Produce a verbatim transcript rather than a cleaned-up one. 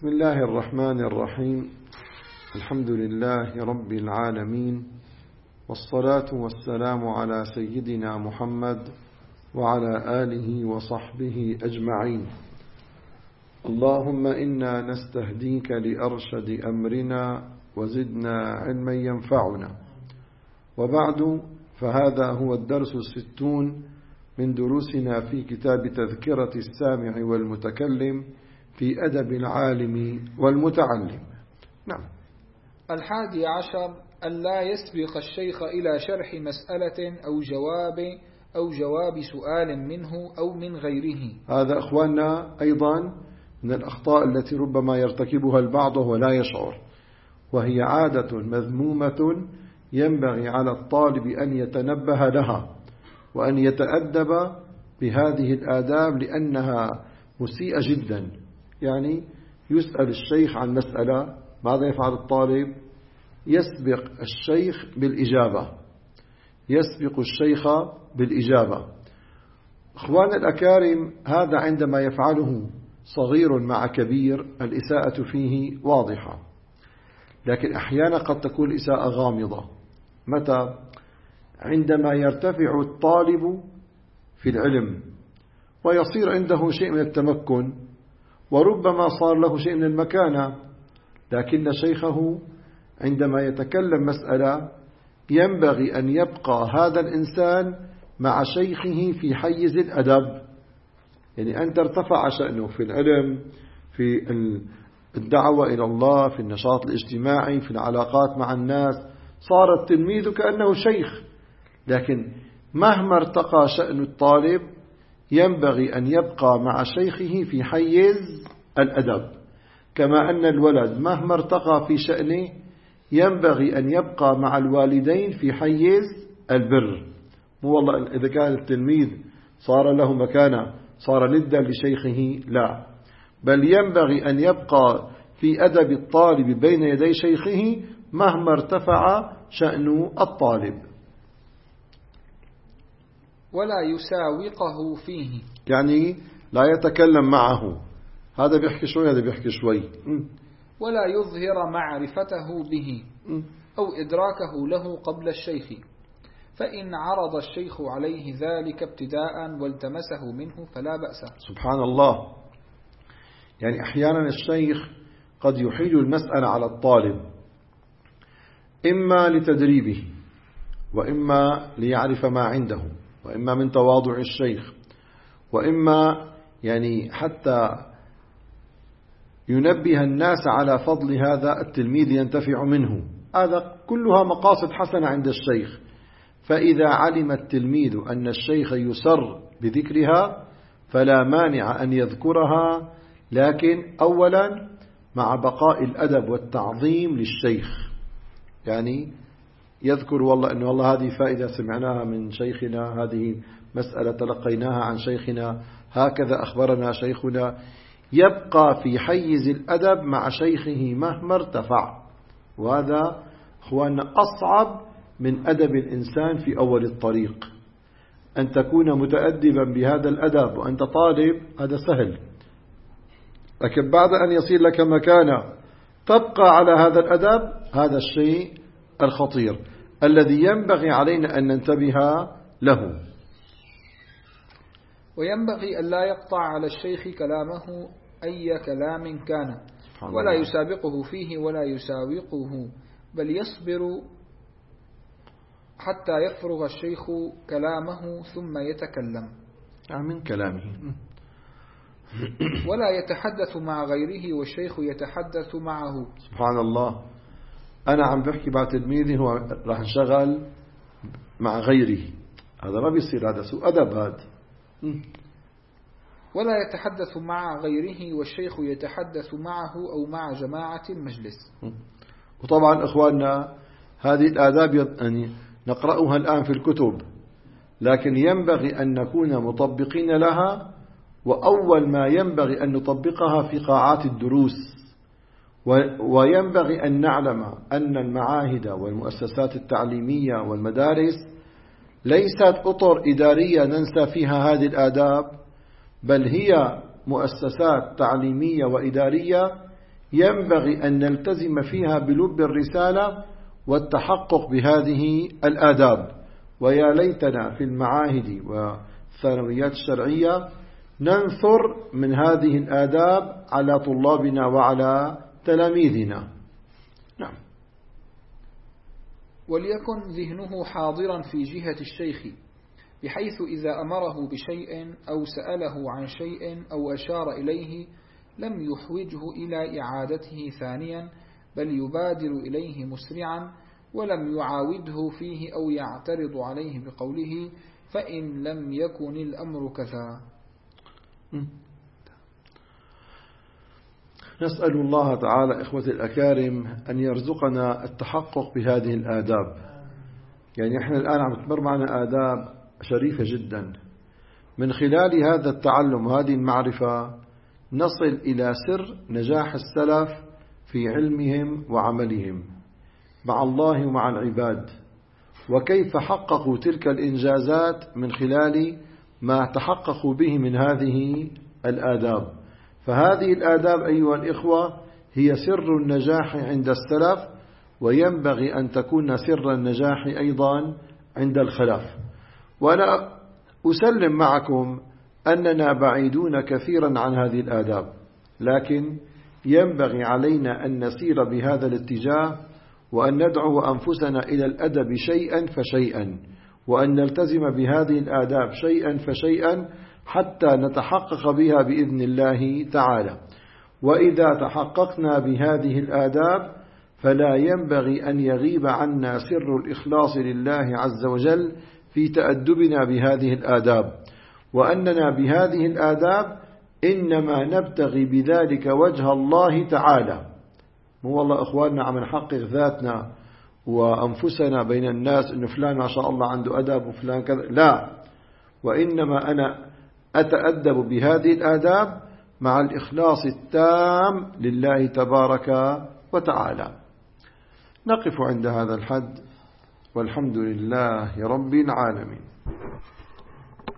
بسم الله الرحمن الرحيم. الحمد لله رب العالمين، والصلاة والسلام على سيدنا محمد وعلى آله وصحبه أجمعين. اللهم إنا نستهديك لأرشد أمرنا وزدنا علما ينفعنا. وبعد، فهذا هو الدرس الستون من دروسنا في كتاب تذكرة السامع والمتكلم في أدب العالم والمتعلم. نعم. الحادي عشر: أن لا يسبق الشيخ إلى شرح مسألة أو جواب أو جواب سؤال منه أو من غيره. هذا أخواننا أيضا من الأخطاء التي ربما يرتكبها البعض ولا يشعر، وهي عادة مذمومة ينبغي على الطالب أن يتنبه لها وأن يتأدب بهذه الآداب، لأنها مسيئة جدا. يعني يسأل الشيخ عن مسألة، ماذا يفعل الطالب؟ يسبق الشيخ بالإجابة يسبق الشيخ بالإجابة أخوان الأكارم، هذا عندما يفعله صغير مع كبير الإساءة فيه واضحة، لكن أحيانا قد تكون الإساءة غامضة. متى؟ عندما يرتفع الطالب في العلم ويصير عنده شيء من التمكن، وربما صار له شيء من المكانة، لكن شيخه عندما يتكلم مسألة ينبغي أن يبقى هذا الإنسان مع شيخه في حيز الأدب. يعني أن ترتفع شأنه في العلم، في الدعوة إلى الله، في النشاط الاجتماعي، في العلاقات مع الناس، صار التلميذ كأنه شيخ. لكن مهما ارتقى شأن الطالب ينبغي أن يبقى مع شيخه في حيز الأدب، كما أن الولد مهما ارتقى في شأنه ينبغي أن يبقى مع الوالدين في حيز البر. مو والله إذا كان التلميذ صار له مكانة صار ندا لشيخه، لا، بل ينبغي أن يبقى في أدب الطالب بين يدي شيخه مهما ارتفع شأن الطالب. ولا يساوقه فيه، يعني لا يتكلم معه، هذا بيحكي شوي هذا بيحكي شوي. ولا يظهر معرفته به أو إدراكه له قبل الشيخ، فإن عرض الشيخ عليه ذلك ابتداء والتمسه منه فلا بأس. سبحان الله. يعني أحيانا الشيخ قد يحيل المسألة على الطالب، إما لتدريبه، وإما ليعرف ما عنده، وإما من تواضع الشيخ، وإما يعني حتى ينبه الناس على فضل هذا التلميذ ينتفع منه. هذا كلها مقاصد حسنة عند الشيخ. فإذا علم التلميذ أن الشيخ يسر بذكرها فلا مانع أن يذكرها، لكن أولا مع بقاء الأدب والتعظيم للشيخ. يعني يذكر والله أنه والله هذه فائدة سمعناها من شيخنا، هذه مسألة تلقيناها عن شيخنا، هكذا أخبرنا شيخنا. يبقى في حيز الأدب مع شيخه مهما ارتفع، وهذا أخواننا أصعب من أدب الإنسان في أول الطريق. أن تكون متأدبا بهذا الأدب وأنت طالب هذا سهل، لكن بعد أن يصير لك مكانة تبقى على هذا الأدب، هذا الشيء الخطير الذي ينبغي علينا أن ننتبه له. وينبغي أن لا يقطع على الشيخ كلامه أي كلام كان، ولا يسابقه فيه ولا يساوقه، بل يصبر حتى يفرغ الشيخ كلامه ثم يتكلم من كلامه. ولا يتحدث مع غيره والشيخ يتحدث معه. سبحان الله. أنا عم بحكي بعد تلميذي هو راح نشغل مع غيره، هذا ما بيصير، هذا سوء أدب هذا. ولا يتحدث مع غيره والشيخ يتحدث معه أو مع جماعة المجلس. وطبعا إخواننا هذه الآداب يعني نقرأها الآن في الكتب، لكن ينبغي أن نكون مطبقين لها، وأول ما ينبغي أن نطبقها في قاعات الدروس. وينبغي أن نعلم أن المعاهد والمؤسسات التعليمية والمدارس ليست أطر إدارية ننسى فيها هذه الآداب، بل هي مؤسسات تعليمية وإدارية ينبغي أن نلتزم فيها بلب الرسالة والتحقق بهذه الآداب. ويا ليتنا في المعاهد والثانويات الشرعية ننثر من هذه الآداب على طلابنا وعلى تلاميذنا. نعم. وليكن ذهنه حاضرا في جهة الشيخ، بحيث إذا أمره بشيء أو سأله عن شيء أو أشار إليه لم يحوجه إلى إعادته ثانيا، بل يبادر إليه مسرعا، ولم يعاوده فيه أو يعترض عليه بقوله فإن لم يكن الأمر كذا. نسأل الله تعالى إخوة الأكارم أن يرزقنا التحقق بهذه الآداب. يعني إحنا الآن عم تمر معنا آداب شريفة جدا، من خلال هذا التعلم وهذه المعرفة نصل إلى سر نجاح السلف في علمهم وعملهم مع الله ومع العباد، وكيف حققوا تلك الإنجازات من خلال ما تحققوا به من هذه الآداب. فهذه الآداب أيها الإخوة هي سر النجاح عند السلف، وينبغي أن تكون سر النجاح أيضا عند الخلف. وأنا أسلم معكم أننا بعيدون كثيرا عن هذه الآداب، لكن ينبغي علينا أن نسير بهذا الاتجاه، وأن ندعو أنفسنا إلى الأدب شيئا فشيئا، وأن نلتزم بهذه الآداب شيئا فشيئا حتى نتحقق بها بإذن الله تعالى. وإذا تحققنا بهذه الآداب فلا ينبغي أن يغيب عنا سر الإخلاص لله عز وجل في تأدبنا بهذه الآداب، وأننا بهذه الآداب إنما نبتغي بذلك وجه الله تعالى. مو والله أخواننا عم نحقق ذاتنا وأنفسنا بين الناس إنه فلان ما شاء الله عنده أدب وفلان كذا، لا، وإنما أنا أتأدب بهذه الآداب مع الإخلاص التام لله تبارك وتعالى. نقف عند هذا الحد، والحمد لله رب العالمين.